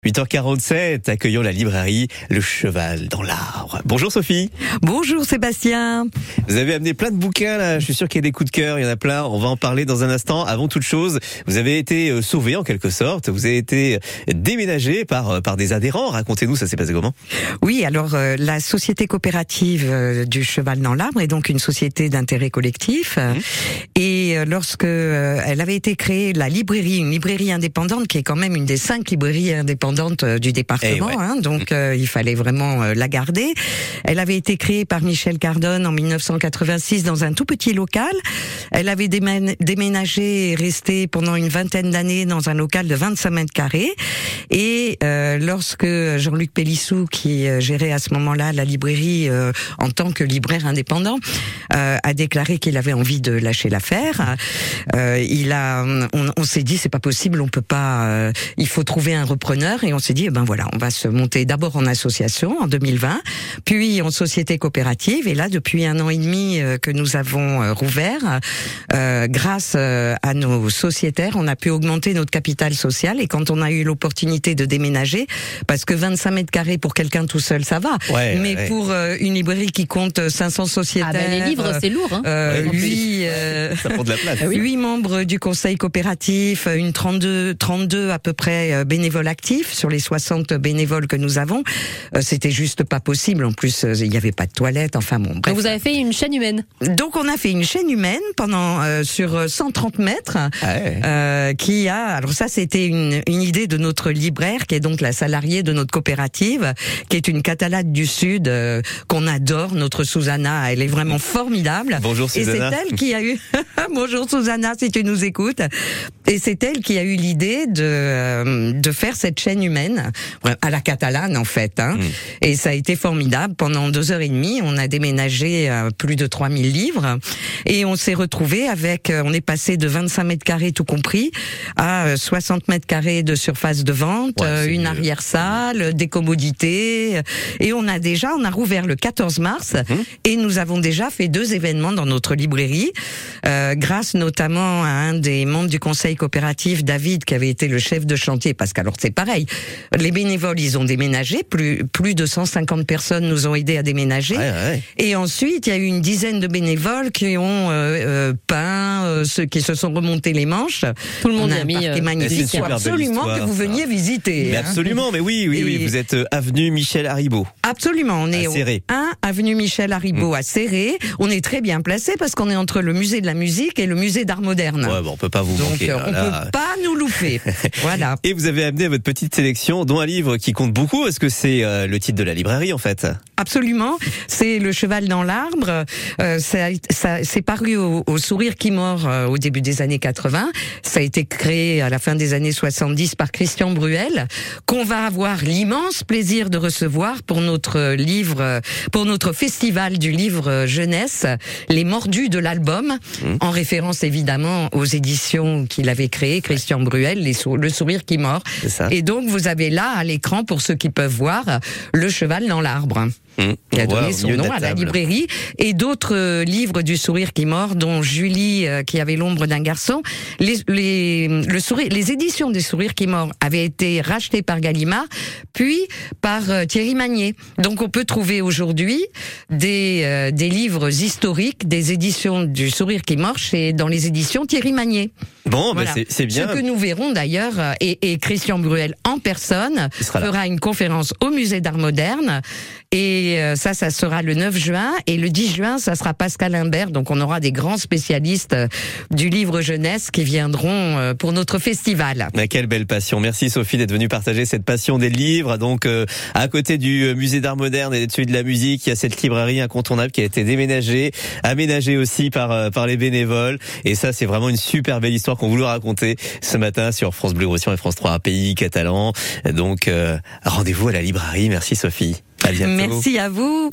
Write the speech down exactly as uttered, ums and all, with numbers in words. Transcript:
huit heures quarante-sept, accueillons la librairie Le Cheval dans l'Arbre. Bonjour Sophie. Bonjour Sébastien. Vous avez amené plein de bouquins là, je suis sûr qu'il y a des coups de cœur, il y en a plein, on va en parler dans un instant. Avant toute chose, vous avez été sauvé en quelque sorte, vous avez été déménagé par, par des adhérents, racontez-nous, ça s'est passé comment? Oui, alors euh, la société coopérative euh, du Cheval dans l'Arbre est donc une société d'intérêt collectif mmh. et euh, lorsque euh, elle avait été créée, la librairie, une librairie indépendante qui est quand même une des cinq librairies indépendantes du département, ouais. hein, donc euh, il fallait vraiment euh, la garder. Elle avait été créée par Michel Cardone en mille neuf cent quatre-vingt-six dans un tout petit local. Elle avait déménagé et resté pendant une vingtaine d'années dans un local de vingt-cinq mètres carrés. Et euh, lorsque Jean-Luc Pélissou, qui euh, gérait à ce moment-là la librairie euh, en tant que libraire indépendant, euh, a déclaré qu'il avait envie de lâcher l'affaire, euh, il a, on, on s'est dit c'est pas possible, on peut pas, euh, il faut trouver un repreneur. Et on s'est dit, eh ben voilà, on va se monter d'abord en association en deux mille vingt, puis en société coopérative. Et là, depuis un an et demi euh, que nous avons euh, rouvert, euh, grâce euh, à nos sociétaires, on a pu augmenter notre capital social. Et quand on a eu l'opportunité de déménager, parce que vingt-cinq mètres carrés pour quelqu'un tout seul, ça va. Ouais, mais ouais. pour euh, une librairie qui compte cinq cents sociétaires, ah ben les livres, c'est lourd. Hein euh, ouais, lui, euh, ça prend de la place. huit membres du conseil coopératif, une trente-deux, trente-deux à peu près euh, bénévoles actifs. Sur les soixante bénévoles que nous avons, euh, c'était juste pas possible. En plus, euh, il n'y avait pas de toilettes. Enfin bon, bref. Donc vous avez fait une chaîne humaine. Donc on a fait une chaîne humaine pendant euh, sur cent trente mètres, ah ouais. euh, qui a. Alors ça, c'était une, une idée de notre libraire, qui est donc la salariée de notre coopérative, qui est une Catalane du Sud euh, qu'on adore. Notre Susanna, elle est vraiment formidable. Bonjour Susanna. Et c'est elle qui a eu. Bonjour Susanna, si tu nous écoutes. Et c'est elle qui a eu l'idée de euh, de faire cette chaîne humaine à la catalane en fait, hein. Mmh. Et ça a été formidable. Pendant deux heures et demie, on a déménagé euh, plus de trois mille livres et on s'est retrouvé avec, euh, on est passé de vingt-cinq mètres carrés tout compris à euh, soixante mètres carrés de surface de vente, ouais, euh, une arrière-salle, des commodités, et on a déjà, on a rouvert le quatorze mars mmh. et nous avons déjà fait deux événements dans notre librairie, euh, grâce notamment à un des membres du conseil coopératif, David, qui avait été le chef de chantier, parce qu'alors c'est pareil, les bénévoles, ils ont déménagé, plus plus de cent cinquante personnes nous ont aidés à déménager. Ouais, ouais. Et ensuite, il y a eu une dizaine de bénévoles qui ont euh, euh, peint, euh, ceux qui se sont remontés les manches. Tout le monde a, a mis euh, magnifique. Il faut absolument histoire, que vous veniez ça. visiter. Mais hein. Absolument, mais oui, oui, Et oui. Vous êtes euh, avenue Michel Haribo. Absolument, on est au un avenue Michel Haribo mmh. à Céré. On est très bien placé parce qu'on est entre le musée de la musique et le musée d'art moderne. Ouais, bon, on peut pas vous Donc, manquer. Donc, on là. peut pas nous louper. Voilà. Et vous avez amené votre petite sélection, dont un livre qui compte beaucoup. Est-ce que c'est euh, le titre de la librairie en fait? Absolument, c'est Le Cheval dans l'Arbre. Euh, ça, ça, c'est paru au, au Sourire qui mord euh, au début des années quatre-vingts. Ça a été créé à la fin des années soixante-dix par Christian Bruel, qu'on va avoir l'immense plaisir de recevoir pour notre livre, pour notre festival du livre jeunesse, Les Mordus de l'album, mmh. en référence évidemment aux éditions qu'il avait créées, Christian Bruel, les sou- Le Sourire qui mord. Et donc vous avez là à l'écran, pour ceux qui peuvent voir, Le Cheval dans l'Arbre. Mmh. Qui a donné wow, son nom à la librairie, et d'autres euh, livres du Sourire qui mord, dont Julie euh, qui avait l'ombre d'un garçon. Les, les, le sourire, les éditions des Sourires qui mord avaient été rachetées par Gallimard, puis par euh, Thierry Magnier. Donc on peut trouver aujourd'hui des, euh, des livres historiques des éditions du Sourire qui mord chez, dans les éditions Thierry Magnier. Bon, voilà. bah c'est, c'est bien. Ce que nous verrons d'ailleurs, et, et Christian Bruel en personne fera là. une conférence au musée d'art moderne, et ça, ça sera le neuf juin, et le dix juin, ça sera Pascal Imbert, donc on aura des grands spécialistes du livre jeunesse qui viendront pour notre festival. Mais quelle belle passion. Merci Sophie d'être venue partager cette passion des livres. Donc euh, à côté du musée d'art moderne et de celui de la musique, il y a cette librairie incontournable qui a été déménagée, aménagée aussi par euh, par les bénévoles, et ça c'est vraiment une super belle histoire qu'on voulait raconter ce matin sur France Bleu Roussillon et France trois, un pays catalan. Donc euh, rendez-vous à la librairie. Merci Sophie. À bientôt. Merci à vous.